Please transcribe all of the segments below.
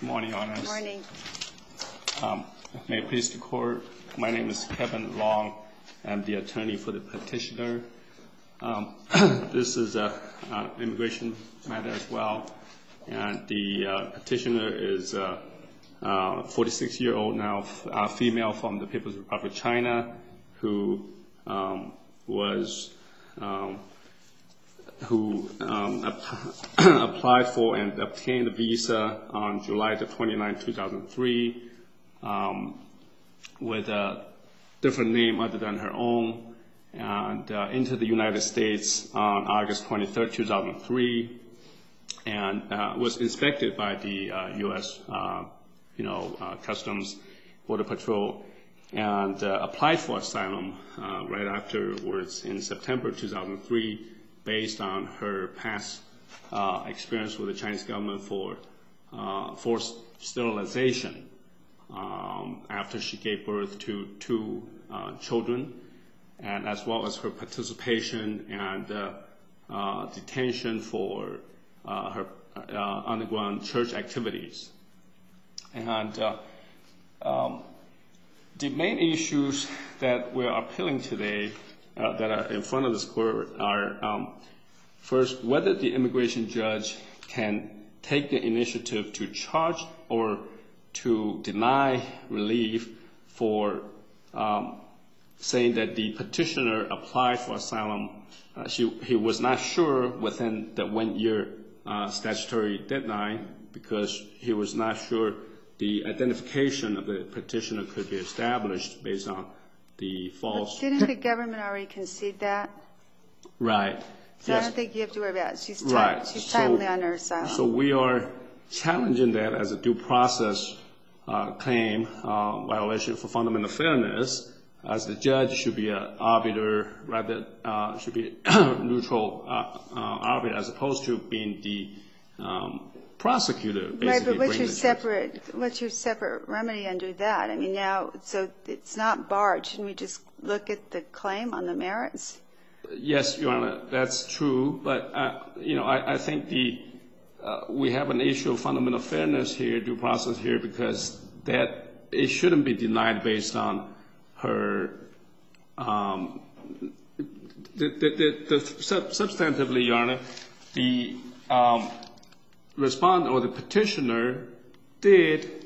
Good morning, Your Honors. Good morning. May it please the Court, my name is Kevin Long. I'm the attorney for the petitioner. This is an immigration matter as well, and the petitioner is a 46-year-old now, female from the People's Republic of China, who applied for and obtained a visa on July 29, 2003, with a different name other than her own, and into the United States on August 23, 2003, and was inspected by the U.S. Customs Border Patrol, and applied for asylum right afterwards in September 2003, based on her past experience with the Chinese government for forced sterilization after she gave birth to two children, and as well as her participation and detention for her underground church activities. And the main issues that we are appealing today that are in front of this court are, first, whether the immigration judge can take the initiative to charge or to deny relief for saying that the petitioner applied for asylum. He was not sure within the 1-year statutory deadline, because he was not sure the identification of the petitioner could be established based on the false. But didn't the government already concede that? Right. So yes. I don't think you have to worry about it. She's timely on her asylum. So we are challenging that as a due process claim, violation for fundamental fairness, as the judge should be an arbiter, rather should be neutral arbiter, as opposed to being the prosecutor. Right, but what's your separate remedy under that? I mean, now, so it's not barred. Shouldn't we just look at the claim on the merits? Yes, Your Honor, that's true. But I think we have an issue of fundamental fairness here, due process here, because that it shouldn't be denied based on her. Substantively, Your Honor, the respondent or the petitioner did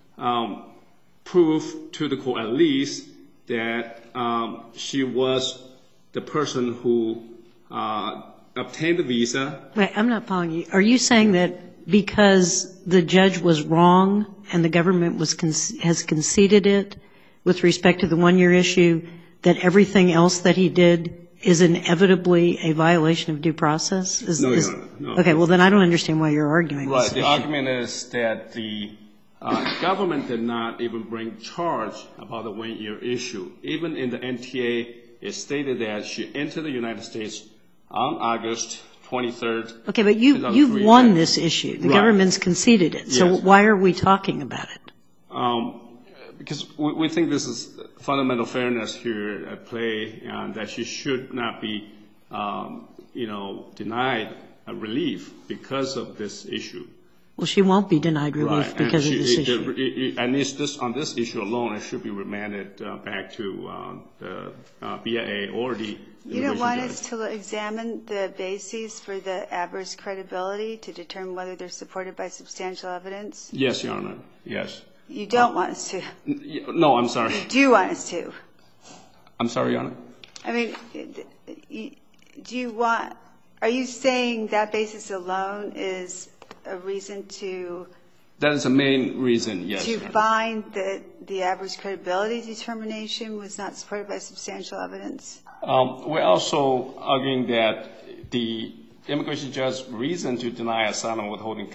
prove to the court at least that she was the person who obtained the visa. Wait, I'm not following you. Are you saying that because the judge was wrong and the government has conceded it with respect to the 1-year issue, that everything else that he did is inevitably a violation of due process? No, Your Honor. No. Okay, well then I don't understand why you're arguing this. Right. The argument is that the government did not even bring charge about the 1-year issue. Even in the NTA, it stated that she entered the United States on August 23rd. Okay, but you've won this issue. The government's conceded it. So Yes. Why are we talking about it? Because we think this is fundamental fairness here at play, and that she should not be, denied relief because of this issue. Well, she won't be denied relief because of this issue. And on this issue alone, it should be remanded back to the BIA or the immigration judge. You don't want us to examine the bases for the adverse credibility to determine whether they're supported by substantial evidence? Yes, Your Honor. Yes. You don't want us to? No, I'm sorry. You do want us to? I'm sorry, Your Honor. I mean, are you saying that basis alone is a reason to? That is the main reason, yes. To find that the adverse credibility determination was not supported by substantial evidence? We're also arguing that the immigration judge's reason to deny asylum withholding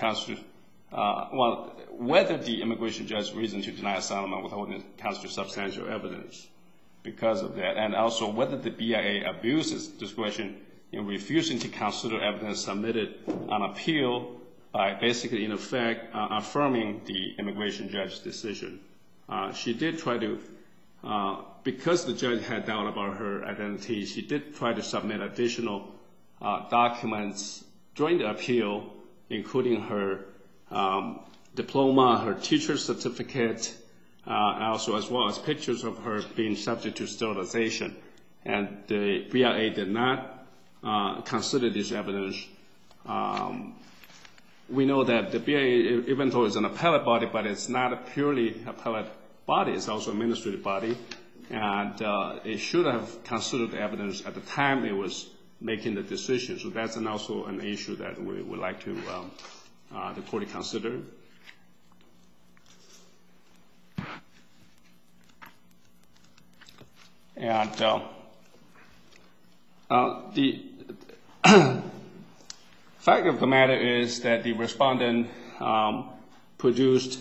whether the immigration judge's reason to deny asylum and withholding constitutes substantial evidence because of that, and also whether the BIA abuses discretion in refusing to consider evidence submitted on appeal by basically, in effect, affirming the immigration judge's decision. She did try to, because the judge had doubt about her identity, she did try to submit additional documents during the appeal, including her diploma, her teacher's certificate, also as well as pictures of her being subject to sterilization. And the BIA did not consider this evidence. We know that the BIA, even though it's an appellate body, but it's not a purely appellate body, it's also an administrative body. And it should have considered the evidence at the time it was making the decision. So that's also an issue that we would like to the court to consider. And the fact of the matter is that the respondent produced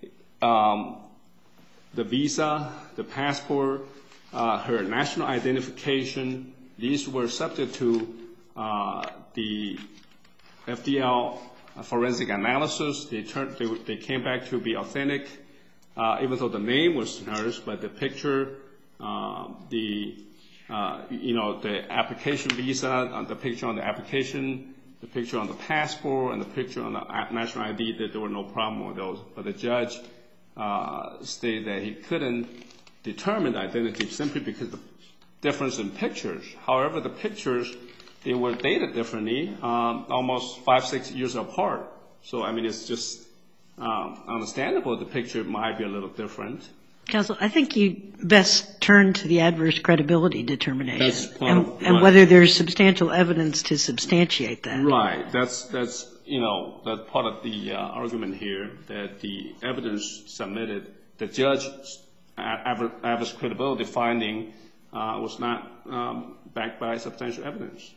the visa, the passport, her national identification. These were subject to the FDL forensic analysis. They came back to be authentic, even though the name was hers, but the picture, the application visa, the picture on the application, the picture on the passport, and the picture on the national ID, that there were no problem with those. But the judge stated that he couldn't determine the identity simply because of the difference in pictures. However, the pictures, they were dated differently, almost 5-6 years apart. So, I mean, it's just understandable the picture might be a little different. Counsel, I think you best turn to the adverse credibility determination. That's part of, and whether there's substantial evidence to substantiate that. Right. That's part of the argument here, that the evidence submitted, the judge's adverse credibility finding was not backed by substantial evidence.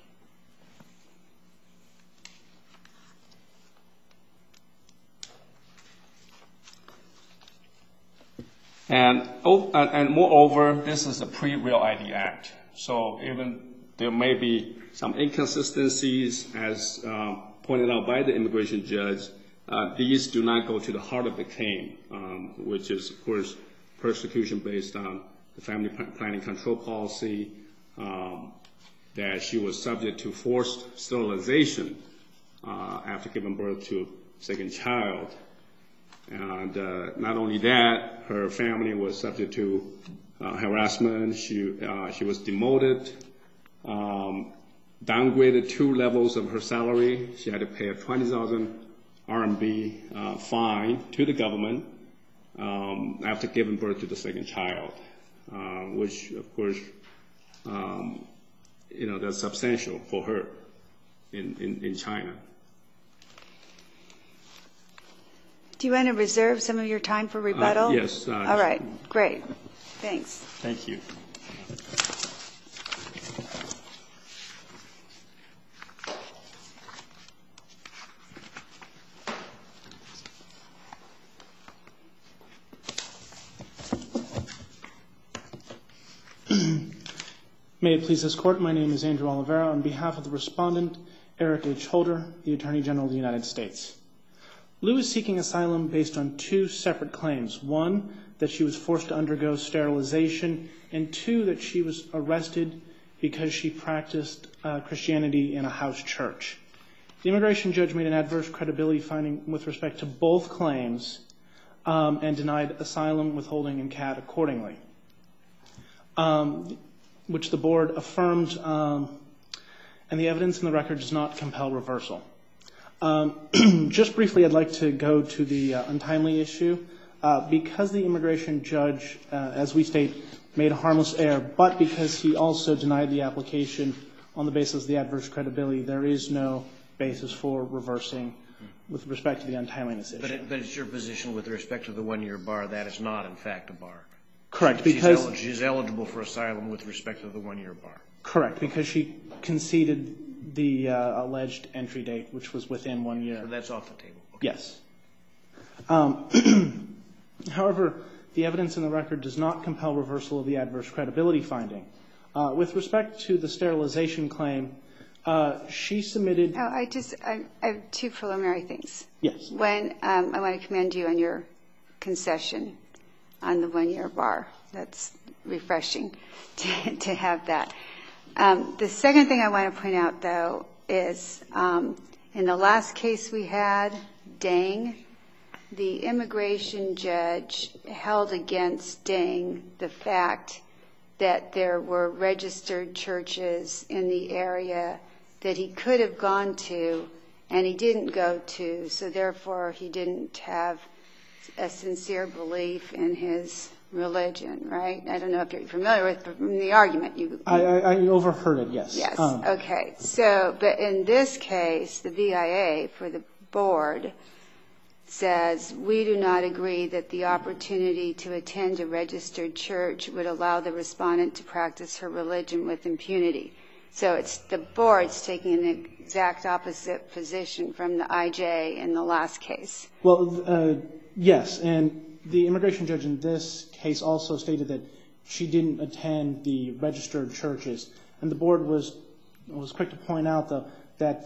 And moreover, this is a pre-Real ID Act. So even there may be some inconsistencies, as pointed out by the immigration judge, these do not go to the heart of the claim, which is, of course, persecution based on the family planning control policy, that she was subject to forced sterilization after giving birth to a second child. And not only that, her family was subject to harassment. She was demoted, downgraded 2 levels of her salary. She had to pay a 20,000 RMB fine to the government after giving birth to the second child, which, of course, that's substantial for her in China. Do you want to reserve some of your time for rebuttal? Yes. All right. Great. Thanks. Thank you. May it please this Court, my name is Andrew Oliveira. On behalf of the respondent, Eric H. Holder, the Attorney General of the United States. Liu is seeking asylum based on 2 separate claims. 1, that she was forced to undergo sterilization, and 2, that she was arrested because she practiced Christianity in a house church. The immigration judge made an adverse credibility finding with respect to both claims and denied asylum, withholding, and CAT accordingly, which the board affirmed, and the evidence in the record does not compel reversal. Just briefly, I'd like to go to the untimely issue. Because the immigration judge, as we state, made a harmless error, but because he also denied the application on the basis of the adverse credibility, there is no basis for reversing with respect to the untimeliness issue. But it's your position with respect to the 1-year bar, that is not, in fact, a bar. Correct, because she's eligible for asylum with respect to the 1-year bar. Correct, because she conceded the alleged entry date, which was within 1 year. So that's off the table. Okay. Yes. However, the evidence in the record does not compel reversal of the adverse credibility finding. With respect to the sterilization claim, she submitted... I have 2 preliminary things. Yes. When I want to commend you on your concession on the 1-year bar. That's refreshing to have that. The second thing I want to point out, though, is in the last case we had, Dang, the immigration judge held against Deng the fact that there were registered churches in the area that he could have gone to and he didn't go to, so therefore he didn't have a sincere belief in his religion, right? I don't know if you're familiar with the argument. I overheard it, yes. Yes, okay. So, but in this case, the BIA for the board says, we do not agree that the opportunity to attend a registered church would allow the respondent to practice her religion with impunity. So it's the board's taking an exact opposite position from the IJ in the last case. Well, yes, and the immigration judge in this case also stated that she didn't attend the registered churches. And the board was quick to point out, though, that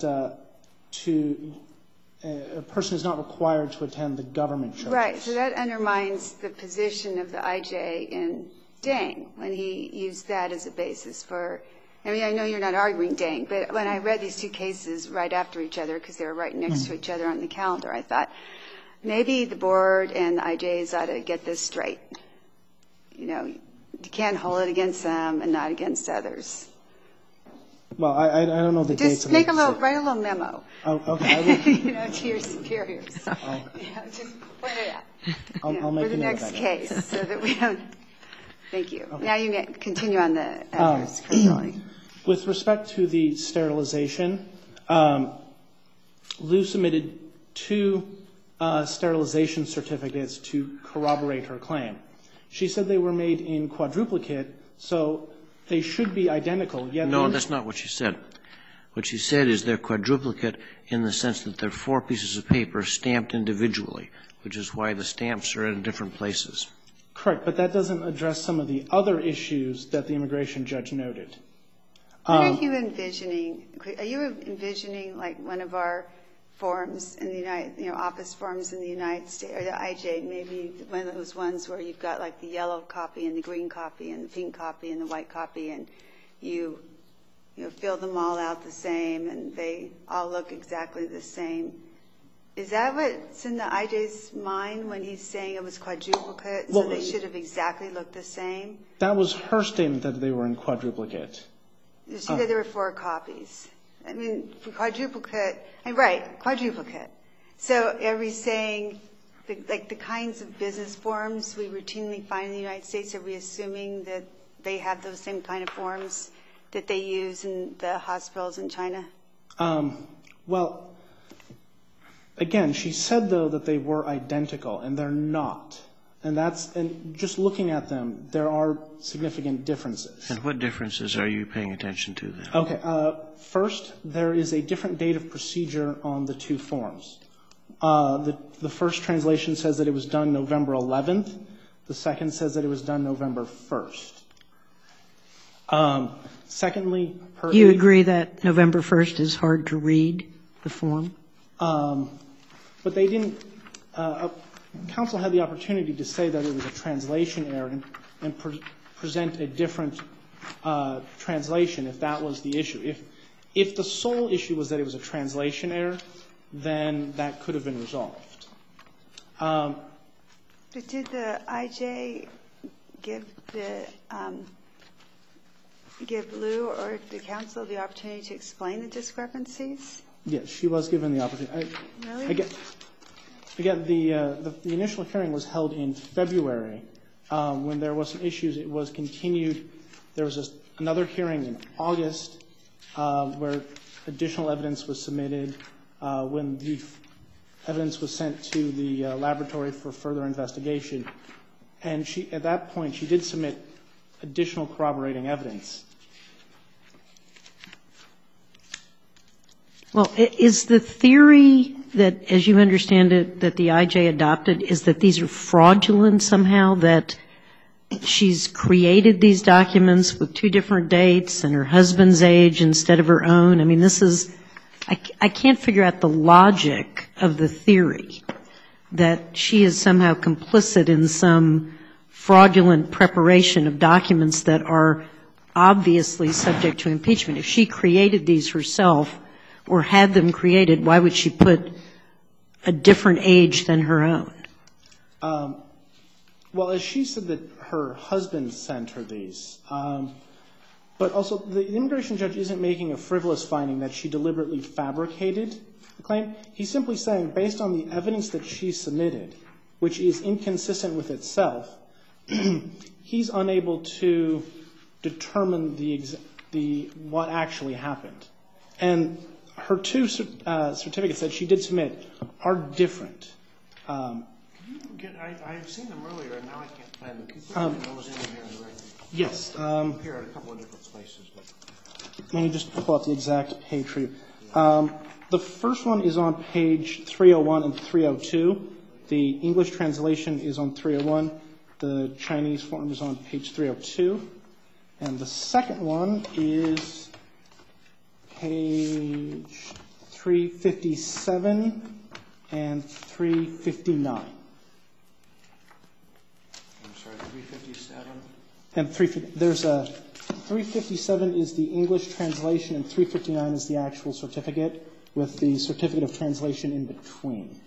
a person is not required to attend the government churches. Right, so that undermines the position of the IJ in Deng when he used that as a basis for, I mean, I know you're not arguing Deng, but when I read these two cases right after each other, because they were right next to each other on the calendar, I thought, maybe the board and the IJs ought to get this straight. You know, you can't hold it against them and not against others. Well, I don't know the dates. Just write a little memo. Oh, okay. You know, to your superiors. You know, just point it out. I'll make for the a note of next that. case, so that we don't. Thank you. Okay. Now you may continue on the adverse credibility. With respect to the sterilization, Lou submitted 2 sterilization certificates to corroborate her claim. She said they were made in quadruplicate, so they should be identical. Yet No, that's not what she said. What she said is they're quadruplicate in the sense that they're 4 pieces of paper stamped individually, which is why the stamps are in different places. Correct, but that doesn't address some of the other issues that the immigration judge noted. What are you envisioning? Are you envisioning like one of our forms in the United, office forms in the United States, or the IJ, maybe one of those ones where you've got like the yellow copy and the green copy and the pink copy and the white copy, and you fill them all out the same and they all look exactly the same. Is that what's in the IJ's mind when he's saying it was quadruplicate, so they should have exactly looked the same? That was her statement that they were in quadruplicate. She said there were 4 copies. I mean, for quadruplicate, right, quadruplicate. So are we saying, like the kinds of business forms we routinely find in the United States, are we assuming that they have those same kind of forms that they use in the hospitals in China? Well, again, she said, though, that they were identical, and they're not. And just looking at them, there are significant differences. And what differences are you paying attention to then? Okay. First, there is a different date of procedure on the 2 forms. The first translation says that it was done November 11th. The second says that it was done November 1st. Secondly, Do you agree that November 1st is hard to read, the form? But they didn't counsel had the opportunity to say that it was a translation error and present a different translation if that was the issue. If the sole issue was that it was a translation error, then that could have been resolved. But did the IJ give Lou or the counsel the opportunity to explain the discrepancies? Yes, she was given the opportunity. Really? Again, the initial hearing was held in February. When there was some issues, it was continued. There was another hearing in August where additional evidence was submitted. When the evidence was sent to the laboratory for further investigation. And at that point, she did submit additional corroborating evidence. Well, is the theory that, as you understand it, that the IJ adopted, is that these are fraudulent somehow, that she's created these documents with 2 different dates and her husband's age instead of her own? I mean, this is, I can't figure out the logic of the theory that she is somehow complicit in some fraudulent preparation of documents that are obviously subject to impeachment. If she created these herself or had them created, why would she put a different age than her own? Well, as she said that her husband sent her these, but also the immigration judge isn't making a frivolous finding that she deliberately fabricated the claim. He's simply saying, based on the evidence that she submitted, which is inconsistent with itself, he's unable to determine what actually happened. And her two certificates that she did submit are different. I've seen them earlier, and now I can't find them. Can you put those in here in the record? Yes. Here are a couple of different places. Let me just pull out the exact page for you. The first one is on page 301 and 302. The English translation is on 301. The Chinese form is on page 302. And the second one is page 357 and 359. I'm sorry, 357? And there's a 357 is the English translation, and 359 is the actual certificate, with the certificate of translation in between.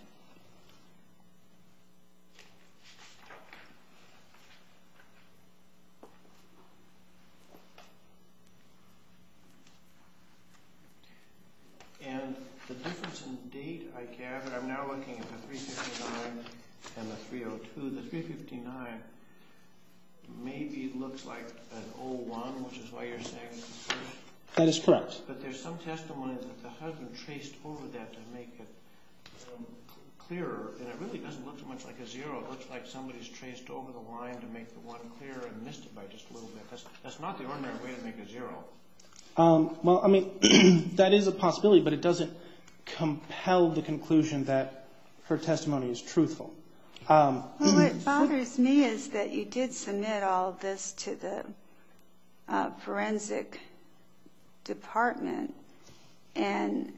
And the difference in date, I gather, I'm now looking at the 359 and the 302. The 359 maybe looks like an 01, which is why you're saying it's the first. That is correct. But there's some testimony that the husband traced over that to make it clearer, and it really doesn't look so much like a 0. It looks like somebody's traced over the line to make the 1 clearer and missed it by just a little bit. That's not the ordinary way to make a 0. Well, I mean, that is a possibility, but it doesn't compel the conclusion that her testimony is truthful. Well, what bothers me is that you did submit all of this to the forensic department, and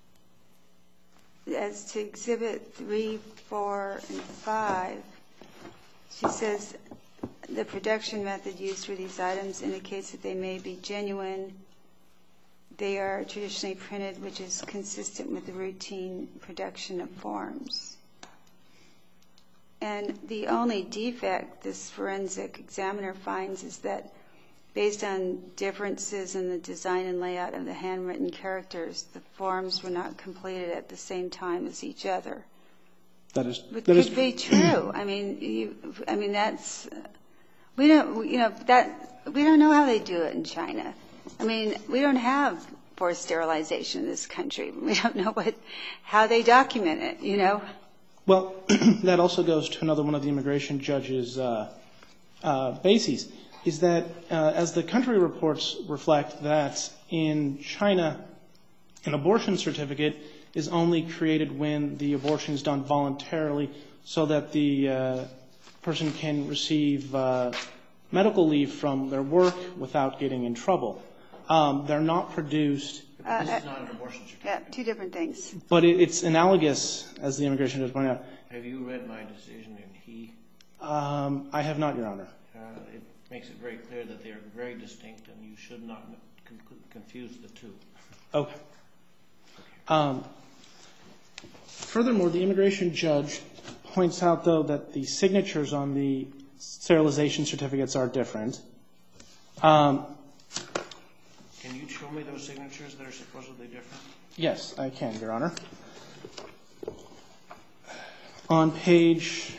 as to Exhibit 3, 4, and 5, she says the production method used for these items indicates that they may be genuine. They are traditionally printed, which is consistent with the routine production of forms. And the only defect this forensic examiner finds is that based on differences in the design and layout of the handwritten characters, the forms were not completed at the same time as each other. It could be true. I mean, that's we don't know how they do it in China. I mean, we don't have forced sterilization in this country. We don't know how they document it, you know. Well, that also goes to another one of the immigration judge's bases, is that as the country reports reflect that in China, an abortion certificate is only created when the abortion is done voluntarily so that the person can receive medical leave from their work without getting in trouble. They're not produced. This is not an abortion certificate. Yeah, two different things. But it's analogous, as the immigration judge pointed out. Have you read my decision in He? I have not, Your Honor. It makes it very clear that they are very distinct, and you should not confuse the two. Okay. Furthermore, the immigration judge points out, though, that the signatures on the sterilization certificates are different. Can you show me those signatures that are supposedly different? Yes, I can, Your Honor. On page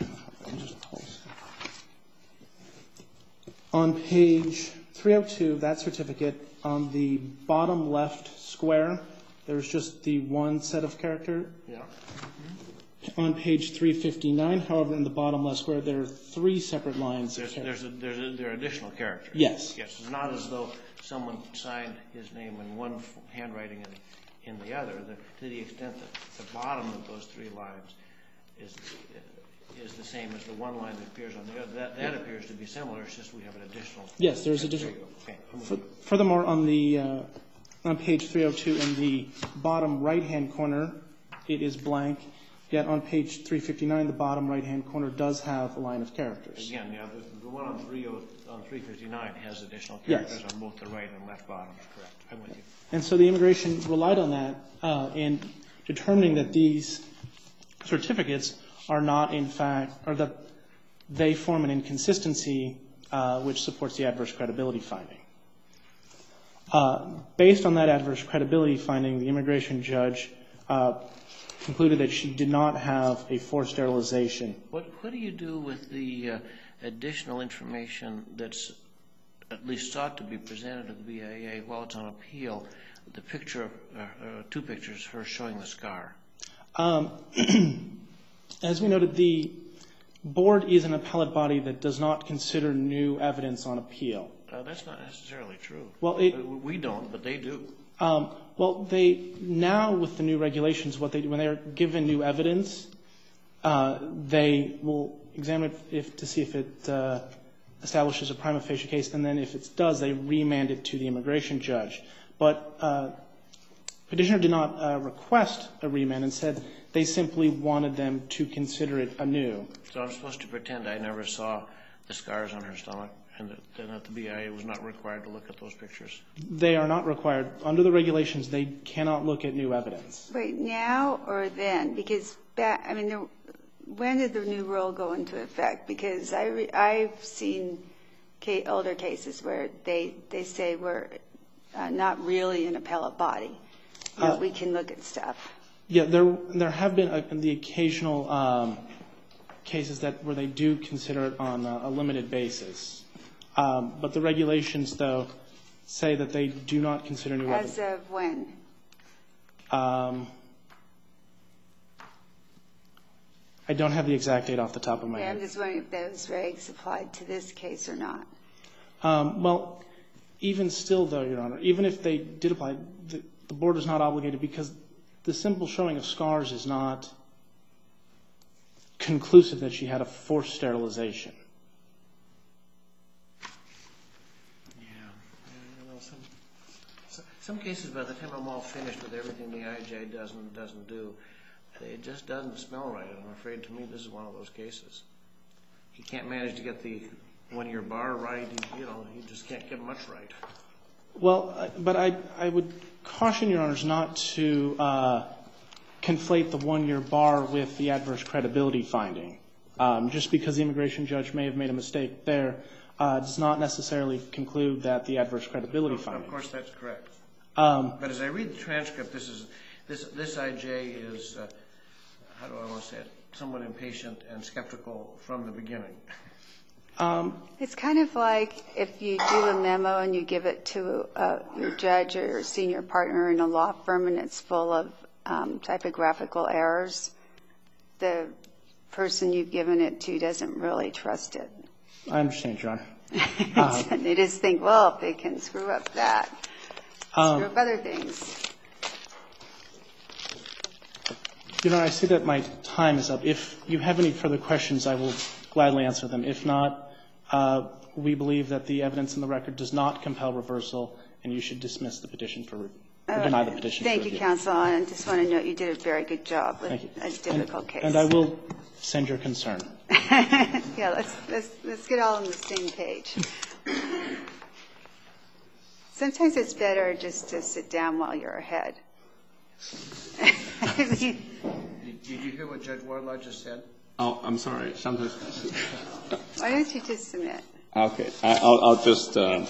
302, that certificate, on the bottom left square, there's just the one set of character. Yeah. On page 359, however, in the bottom left square, there are 3 separate lines of characters. There are additional characters. Yes. Yes. It's not as though someone signed his name in one handwriting and in the other. To the extent that the bottom of those 3 lines is the same as the one line that appears on the other. That appears to be similar. It's just we have an additional. Yes, there's additional. Okay. Furthermore, on page 302, in the bottom right-hand corner, it is blank. Yet on page 359, the bottom right-hand corner does have a line of characters. Again, yeah, the one on 359 has additional characters on both the right and left bottoms. Correct. I'm with you. And so the immigration relied on that in determining that these certificates are not, in fact, or that they form an inconsistency which supports the adverse credibility finding. Based on that adverse credibility finding, the immigration judge concluded that she did not have a forced sterilization. What do you do with the additional information that's at least sought to be presented to the BIA while it's on appeal, the picture, two pictures, her showing the scar? As we noted, the board is an appellate body that does not consider new evidence on appeal. That's not necessarily true. Well, we don't, but they do. Well, they now with the new regulations, when they are given new evidence, they will examine it to see if it establishes a prima facie case, and then if it does, they remand it to the immigration judge. But petitioner did not request a remand and said they simply wanted them to consider it anew. So I'm supposed to pretend I never saw the scars on her stomach and that the BIA was not required to look at those pictures? They are not required. Under the regulations, they cannot look at new evidence. Wait, now or then? Because when did the new rule go into effect? Because I've seen older cases where they say we're not really an appellate body. We can look at stuff. Yeah, there have been the occasional cases where they do consider it on a limited basis. But the regulations, though, say that they do not consider new evidence. As of when? I don't have the exact date off the top of my head. I'm just wondering if those regs applied to this case or not. Well, even still, though, Your Honor, even if they did apply, the board is not obligated because the simple showing of scars is not conclusive that she had a forced sterilization. Some cases, by the time I'm all finished with everything the IJ does and doesn't do, it just doesn't smell right. I'm afraid, to me, this is one of those cases. He can't manage to get the one-year bar right. He just can't get much right. Well, but I would caution Your Honors not to conflate the one-year bar with the adverse credibility finding. Just because the immigration judge may have made a mistake there does not necessarily conclude that the adverse credibility finding. Of course, that's correct. But as I read the transcript, this IJ is, how do I want to say it, somewhat impatient and skeptical from the beginning. It's kind of like if you do a memo and you give it to your judge or your senior partner in a law firm and it's full of typographical errors, the person you've given it to doesn't really trust it. I understand, Your Honor. They just think, well, if they can screw up that, screw up other things. Your Honor, I see that my time is up. If you have any further questions, I will gladly answer them. If not, we believe that the evidence in the record does not compel reversal, and you should dismiss the petition for deny the petition. Thank you, counsel. I just want to note you did a very good job with a difficult case. And I will send your concern. Yeah, let's get all on the same page. Sometimes it's better just to sit down while you're ahead. Did you hear what Judge Wardlaw just said? Oh, I'm sorry. Sometimes. Why don't you just submit? Okay. I'll just, No,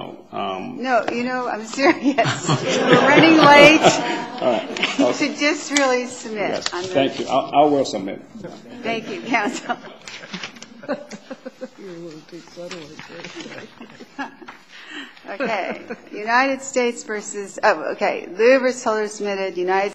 I'm serious. We're running late. All right. You should just really submit. Yes. Thank you. I will submit. Thank you, counsel. You're a little too subtle. Okay. United States versus, Lou versus Holder submitted. United